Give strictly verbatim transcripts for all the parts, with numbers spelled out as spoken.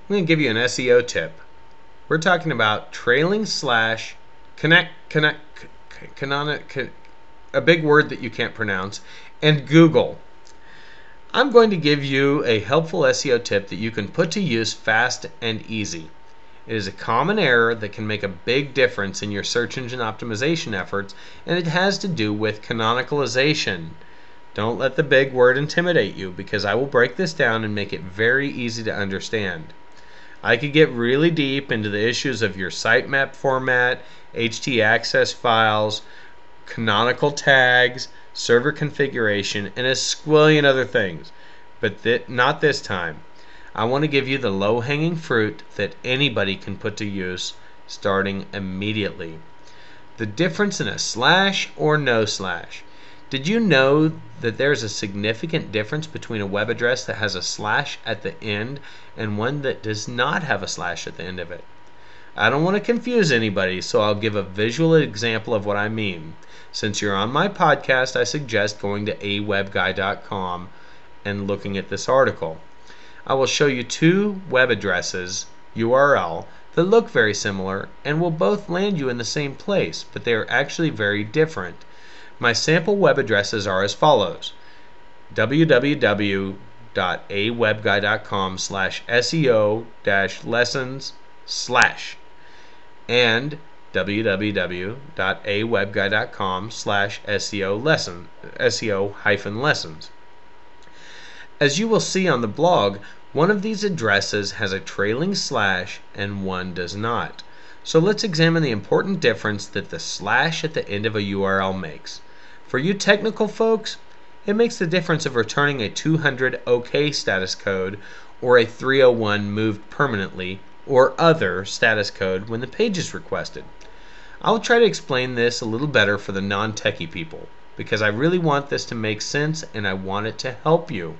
I'm going to give you an S E O tip. We're talking about trailing slash connect, connect, canonic, a big word that you can't pronounce, and Google. I'm going to give you a helpful S E O tip that you can put to use fast and easy. It is a common error that can make a big difference in your search engine optimization efforts, and it has to do with canonicalization. Don't let the big word intimidate you, because I will break this down and make it very easy to understand. I could get really deep into the issues of your sitemap format, H T access files, canonical tags, server configuration, and a squillion other things, but th- not this time. I want to give you the low-hanging fruit that anybody can put to use starting immediately. The difference in a slash or no slash. Did you know that there's a significant difference between a web address that has a slash at the end and one that does not have a slash at the end of it? I don't want to confuse anybody, so I'll give a visual example of what I mean. Since you're on my podcast, I suggest going to a web guy dot com and looking at this article. I will show you two web addresses, U R L, that look very similar and will both land you in the same place, but they are actually very different. My sample web addresses are as follows: w w w dot a web guy dot com slash S E O dash lessons slash and w w w dot a web guy dot com slash S E O lesson S E O hyphen lessons. As you will see on the blog, one of these addresses has a trailing slash and one does not. So let's examine the important difference that the slash at the end of a U R L makes. For you technical folks, it makes the difference of returning a two hundred OK status code or a three oh one moved permanently or other status code when the page is requested. I'll try to explain this a little better for the non-techie people, because I really want this to make sense and I want it to help you.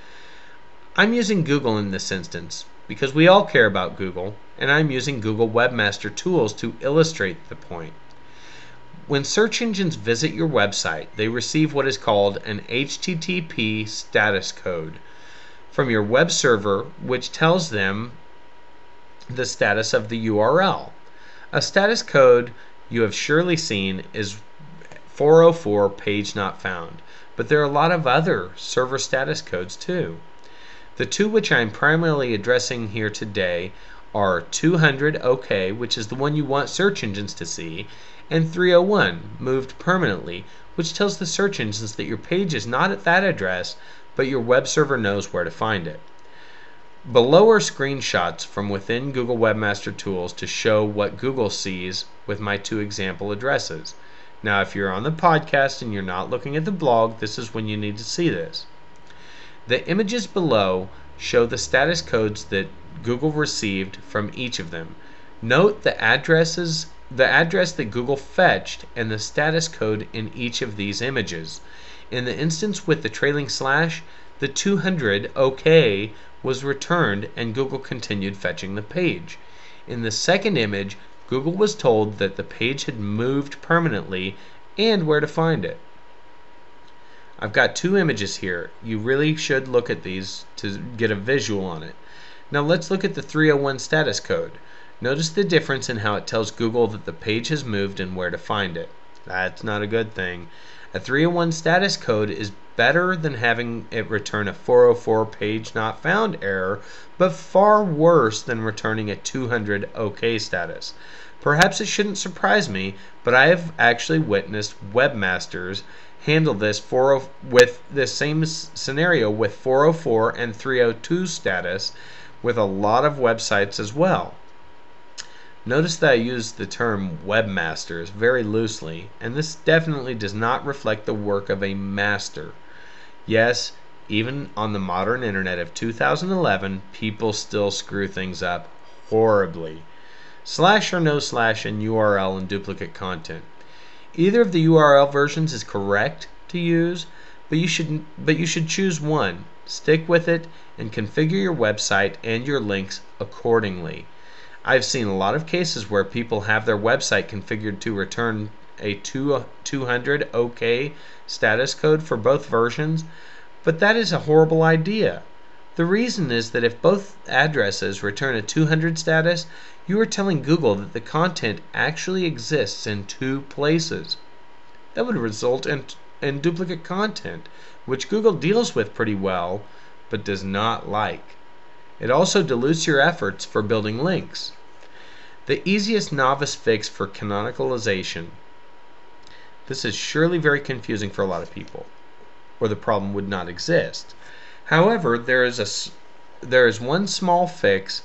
I'm using Google in this instance because we all care about Google, and I'm using Google Webmaster Tools to illustrate the point. When search engines visit your website, they receive what is called an H T T P status code from your web server, which tells them the status of the U R L. A status code you have surely seen is four oh four page not found, but there are a lot of other server status codes too. The two which I am primarily addressing here today are two hundred OK, which is the one you want search engines to see, and three oh one, moved permanently, which tells the search engines that your page is not at that address, but your web server knows where to find it. Below are screenshots from within Google Webmaster Tools to show what Google sees with my two example addresses. Now, if you're on the podcast and you're not looking at the blog, this is when you need to see this. The images below show the status codes that Google received from each of them. Note the addresses, the address that Google fetched and the status code in each of these images. In the instance with the trailing slash, the two hundred OK was returned and Google continued fetching the page. In the second image, Google was told that the page had moved permanently and where to find it. I've got two images here. You really should look at these to get a visual on it. Now let's look at the three oh one status code. Notice the difference in how it tells Google that the page has moved and where to find it. That's not a good thing. A three oh one status code is better than having it return a four oh four page not found error, but far worse than returning a two hundred OK status. Perhaps it shouldn't surprise me, but I have actually witnessed webmasters handle this four with this same scenario with four oh four and three oh two status with a lot of websites as well. Notice that I use the term webmasters very loosely, and this definitely does not reflect the work of a master. Yes, even on the modern internet of two thousand eleven, people still screw things up horribly. Slash or no slash in U R L and duplicate content. Either of the U R L versions is correct to use, but you should but you should choose one. Stick with it and configure your website and your links accordingly. I've seen a lot of cases where people have their website configured to return a two hundred OK status code for both versions, but that is a horrible idea. The reason is that if both addresses return a two hundred status, you are telling Google that the content actually exists in two places. That would result in, in duplicate content, which Google deals with pretty well, but does not like. It also dilutes your efforts for building links. The easiest novice fix for canonicalization. This is surely very confusing for a lot of people, or the problem would not exist. However, there is a there is one small fix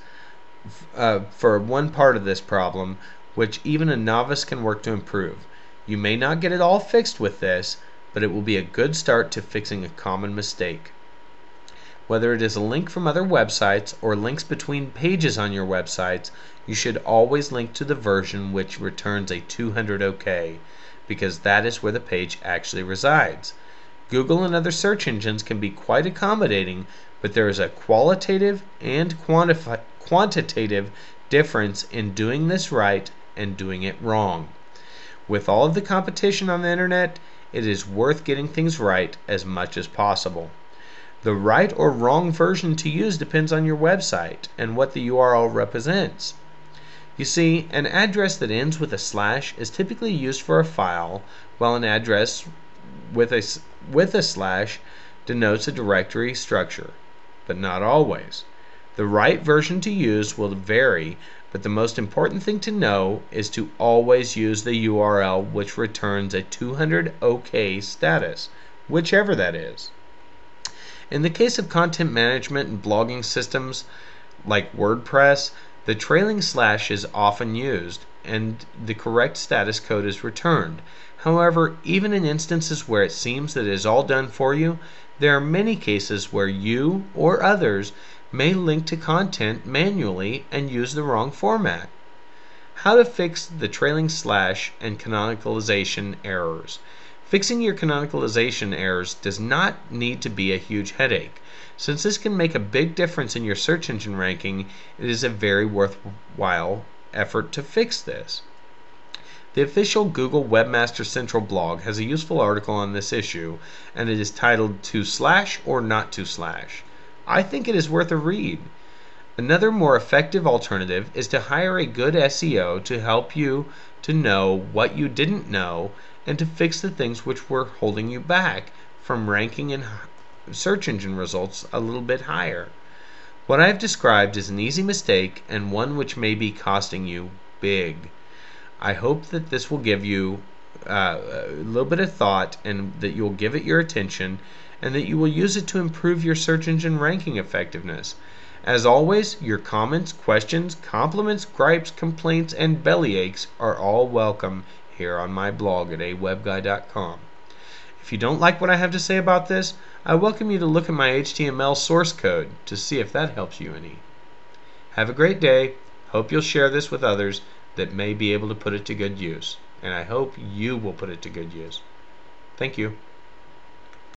uh, for one part of this problem, which even a novice can work to improve. You may not get it all fixed with this, but it will be a good start to fixing a common mistake. Whether it is a link from other websites or links between pages on your websites, you should always link to the version which returns a two hundred OK, because that is where the page actually resides. Google and other search engines can be quite accommodating, but there is a qualitative and quantifi- quantitative difference in doing this right and doing it wrong. With all of the competition on the internet, it is worth getting things right as much as possible. The right or wrong version to use depends on your website and what the U R L represents. You see, an address that ends with a slash is typically used for a file, while an address with a, with a slash denotes a directory structure, but not always. The right version to use will vary, but the most important thing to know is to always use the U R L which returns a two hundred OK status, whichever that is. In the case of content management and blogging systems like WordPress, the trailing slash is often used, and the correct status code is returned. However, even in instances where it seems that it is all done for you, there are many cases where you or others may link to content manually and use the wrong format. How to fix the trailing slash and canonicalization errors. Fixing your canonicalization errors does not need to be a huge headache. Since this can make a big difference in your search engine ranking, it is a very worthwhile effort to fix this. The official Google Webmaster Central blog has a useful article on this issue, and it is titled To Slash or Not to Slash. I think it is worth a read. Another more effective alternative is to hire a good S E O to help you to know what you didn't know and to fix the things which were holding you back from ranking in search engine results a little bit higher. What I have described is an easy mistake and one which may be costing you big. I hope that this will give you uh, a little bit of thought and that you'll give it your attention and that you will use it to improve your search engine ranking effectiveness. As always, your comments, questions, compliments, gripes, complaints, and bellyaches are all welcome here on my blog at a web guy dot com. If you don't like what I have to say about this, I welcome you to look at my H T M L source code to see if that helps you any. Have a great day. Hope you'll share this with others that may be able to put it to good use. And I hope you will put it to good use. Thank you.